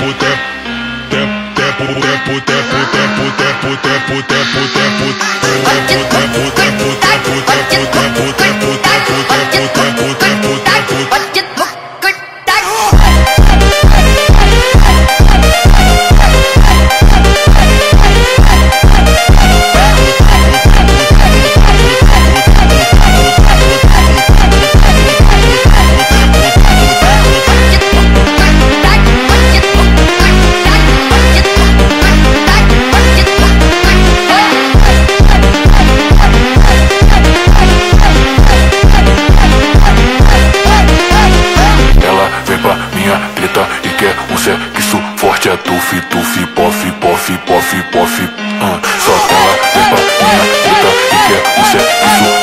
Sexo forte é tufi, tufi, pof, pof, pof, pof. Só ela vem pra minha treta e quer o sexo